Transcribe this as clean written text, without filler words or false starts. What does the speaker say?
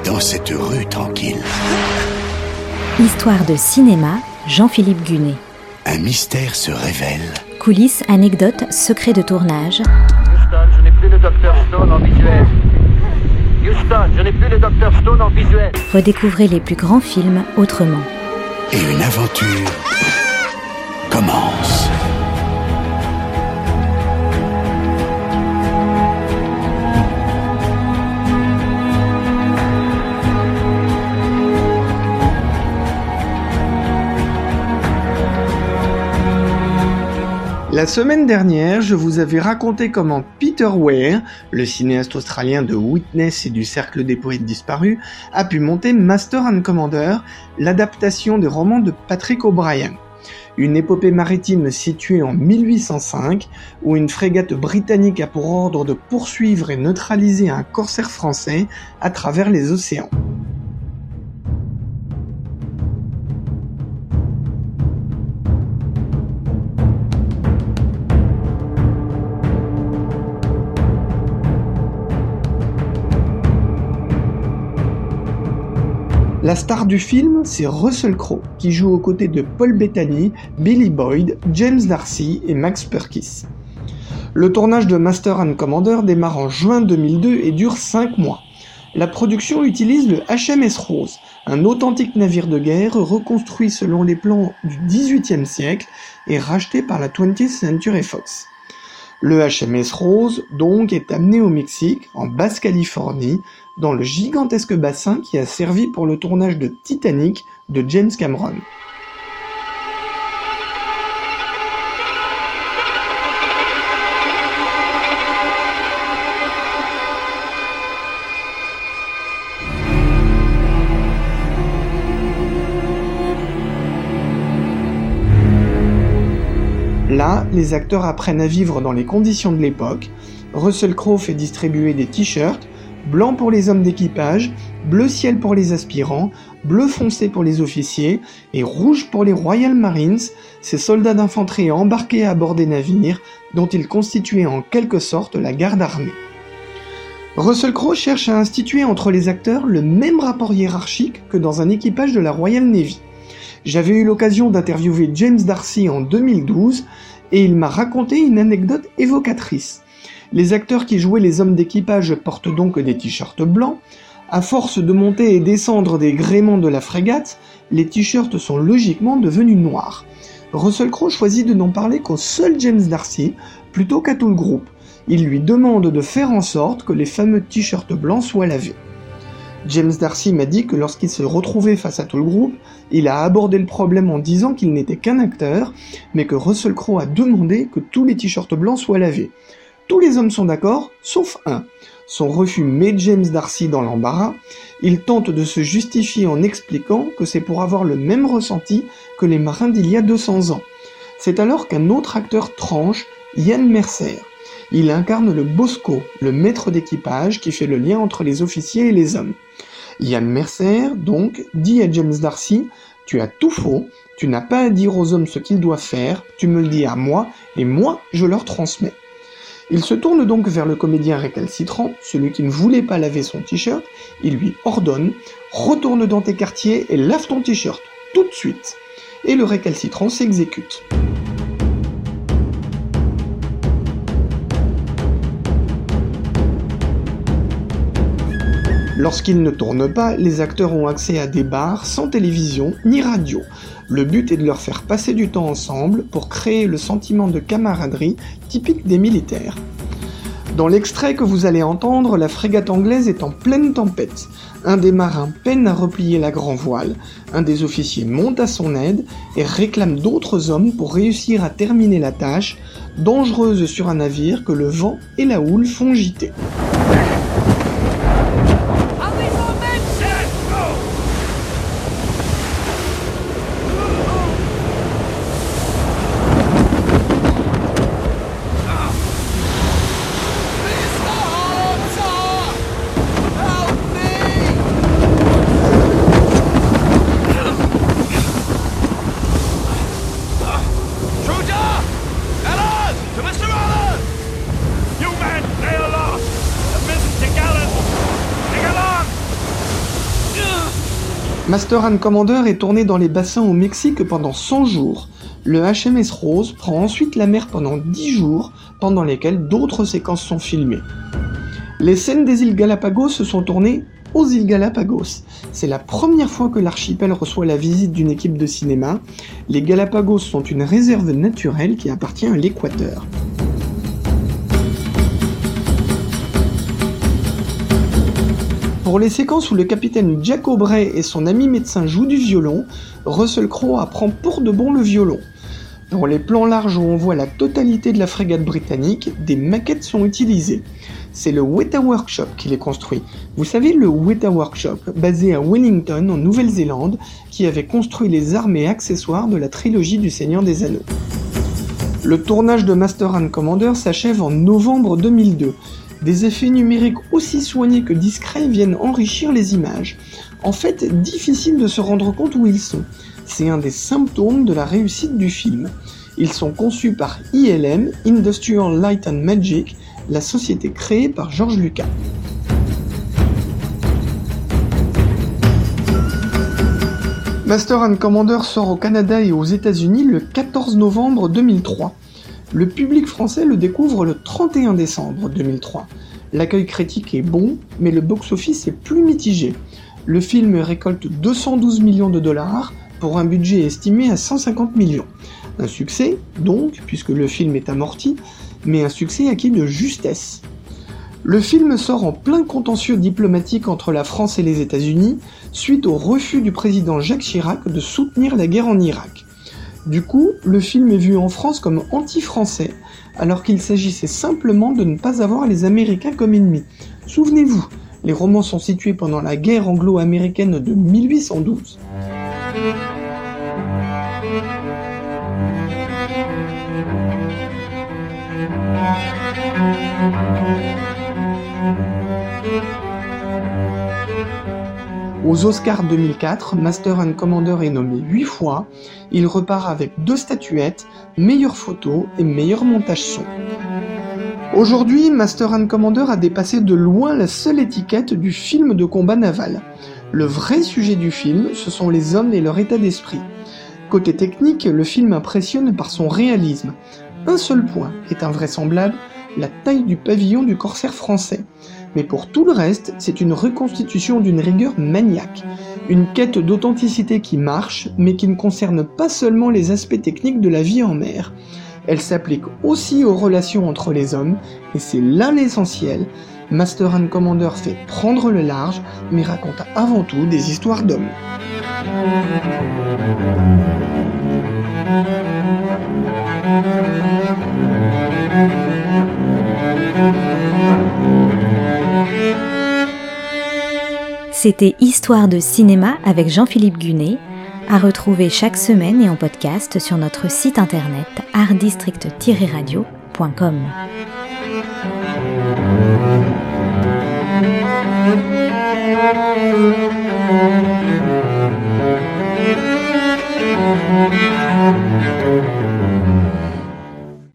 dans cette rue tranquille. Histoire de cinéma, Jean-Philippe Gunet. Un mystère se révèle. Coulisses, anecdotes, secrets de tournage. Houston, je n'ai plus le Dr Stone en visuel. Houston, je n'ai plus le Dr Stone en visuel. Redécouvrez les plus grands films autrement. Et une aventure commence. La semaine dernière, je vous avais raconté comment Peter Weir, le cinéaste australien de Witness et du Cercle des Poètes Disparus, a pu monter Master and Commander, l'adaptation des romans de Patrick O'Brian. Une épopée maritime située en 1805, où une frégate britannique a pour ordre de poursuivre et neutraliser un corsaire français à travers les océans. La star du film, c'est Russell Crowe, qui joue aux côtés de Paul Bettany, Billy Boyd, James D'Arcy et Max Perkis. Le tournage de Master and Commander démarre en juin 2002 et dure 5 mois. La production utilise le HMS Rose, un authentique navire de guerre reconstruit selon les plans du XVIIIe siècle et racheté par la 20th Century Fox. Le HMS Rose, donc, est amené au Mexique, en Basse-Californie, dans le gigantesque bassin qui a servi pour le tournage de Titanic de James Cameron. Là, les acteurs apprennent à vivre dans les conditions de l'époque. Russell Crowe fait distribuer des t-shirts, blanc pour les hommes d'équipage, bleu ciel pour les aspirants, bleu foncé pour les officiers et rouge pour les Royal Marines, ces soldats d'infanterie embarqués à bord des navires dont ils constituaient en quelque sorte la garde armée. Russell Crowe cherche à instituer entre les acteurs le même rapport hiérarchique que dans un équipage de la Royal Navy. J'avais eu l'occasion d'interviewer James D'Arcy en 2012 et il m'a raconté une anecdote évocatrice. Les acteurs qui jouaient les hommes d'équipage portent donc des t-shirts blancs. À force de monter et descendre des gréements de la frégate, les t-shirts sont logiquement devenus noirs. Russell Crowe choisit de n'en parler qu'au seul James D'Arcy plutôt qu'à tout le groupe. Il lui demande de faire en sorte que les fameux t-shirts blancs soient lavés. James D'Arcy m'a dit que lorsqu'il se retrouvait face à tout le groupe, il a abordé le problème en disant qu'il n'était qu'un acteur, mais que Russell Crowe a demandé que tous les t-shirts blancs soient lavés. Tous les hommes sont d'accord, sauf un. Son refus met James D'Arcy dans l'embarras. Il tente de se justifier en expliquant que c'est pour avoir le même ressenti que les marins d'il y a 200 ans. C'est alors qu'un autre acteur tranche, Ian Mercer. Il incarne le Bosco, le maître d'équipage qui fait le lien entre les officiers et les hommes. Ian Mercer, donc, dit à James D'Arcy « Tu as tout faux, tu n'as pas à dire aux hommes ce qu'ils doivent faire, tu me le dis à moi, et moi, je leur transmets. » Il se tourne donc vers le comédien récalcitrant, celui qui ne voulait pas laver son t-shirt, il lui ordonne « Retourne dans tes quartiers et lave ton t-shirt, tout de suite !» Et le récalcitrant s'exécute. Lorsqu'ils ne tournent pas, les acteurs ont accès à des bars sans télévision ni radio. Le but est de leur faire passer du temps ensemble pour créer le sentiment de camaraderie typique des militaires. Dans l'extrait que vous allez entendre, la frégate anglaise est en pleine tempête. Un des marins peine à replier la grand-voile, un des officiers monte à son aide et réclame d'autres hommes pour réussir à terminer la tâche, dangereuse sur un navire que le vent et la houle font gîter. Master and Commander est tourné dans les bassins au Mexique pendant 100 jours. Le HMS Rose prend ensuite la mer pendant 10 jours, pendant lesquels d'autres séquences sont filmées. Les scènes des îles Galapagos se sont tournées aux îles Galapagos. C'est la première fois que l'archipel reçoit la visite d'une équipe de cinéma. Les Galapagos sont une réserve naturelle qui appartient à l'Équateur. Pour les séquences où le capitaine Jack Aubrey et son ami médecin jouent du violon, Russell Crowe apprend pour de bon le violon. Pour les plans larges où on voit la totalité de la frégate britannique, des maquettes sont utilisées. C'est le Weta Workshop qui les construit. Vous savez, le Weta Workshop, basé à Wellington en Nouvelle-Zélande, qui avait construit les armes et accessoires de la trilogie du Seigneur des Anneaux. Le tournage de Master and Commander s'achève en novembre 2002. Des effets numériques aussi soignés que discrets viennent enrichir les images. En fait, difficile de se rendre compte où ils sont. C'est un des symptômes de la réussite du film. Ils sont conçus par ILM, Industrial Light and Magic, la société créée par George Lucas. Master and Commander sort au Canada et aux États-Unis le 14 novembre 2003. Le public français le découvre le 31 décembre 2003. L'accueil critique est bon, mais le box-office est plus mitigé. Le film récolte 212 millions de dollars pour un budget estimé à 150 millions. Un succès, donc, puisque le film est amorti, mais un succès acquis de justesse. Le film sort en plein contentieux diplomatique entre la France et les États-Unis, suite au refus du président Jacques Chirac de soutenir la guerre en Irak. Du coup, le film est vu en France comme anti-français, alors qu'il s'agissait simplement de ne pas avoir les Américains comme ennemis. Souvenez-vous, les romans sont situés pendant la guerre anglo-américaine de 1812. Aux Oscars 2004, Master and Commander est nommé 8 fois. Il repart avec 2 statuettes, meilleure photo et meilleur montage son. Aujourd'hui, Master and Commander a dépassé de loin la seule étiquette du film de combat naval. Le vrai sujet du film, ce sont les hommes et leur état d'esprit. Côté technique, le film impressionne par son réalisme. Un seul point est invraisemblable, la taille du pavillon du corsaire français. Mais pour tout le reste, c'est une reconstitution d'une rigueur maniaque. Une quête d'authenticité qui marche, mais qui ne concerne pas seulement les aspects techniques de la vie en mer. Elle s'applique aussi aux relations entre les hommes, et c'est là l'essentiel. Master and Commander fait prendre le large, mais raconte avant tout des histoires d'hommes. C'était Histoire de cinéma avec Jean-Philippe Gunet, à retrouver chaque semaine et en podcast sur notre site internet artdistrict-radio.com.